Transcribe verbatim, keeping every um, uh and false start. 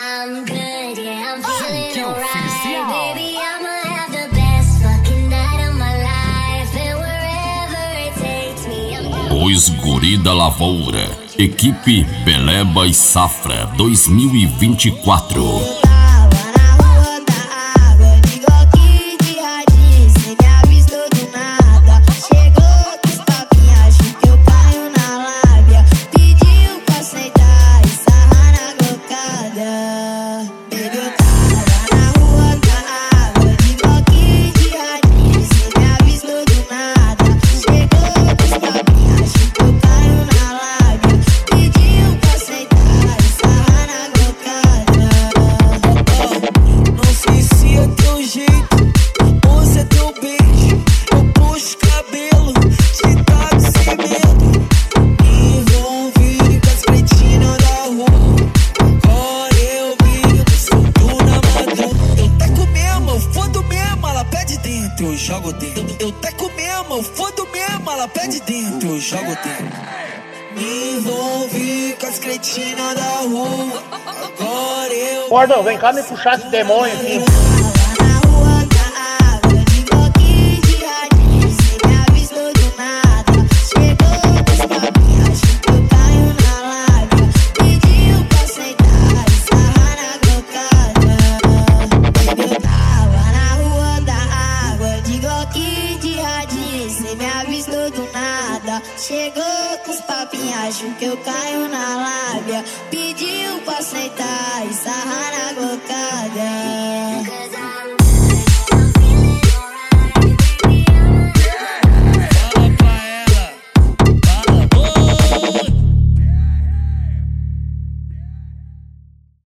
I'm good, yeah, I'm feeling alright. Baby, I'ma have the best fucking night of my life. And wherever it takes me, I'm down. Os Guri da Lavoura. Equipe Beleba e Safra dois mil e vinte e quatro. Eu jogo dentro, eu teco mesmo, eu fodo mesmo, ela pede dentro, eu jogo dentro. Me envolvi com as cretinas da rua, agora eu... Gordão, vem cá me puxar esse demônio aqui. Chegou com os papinhos, acho que eu caio na lábia.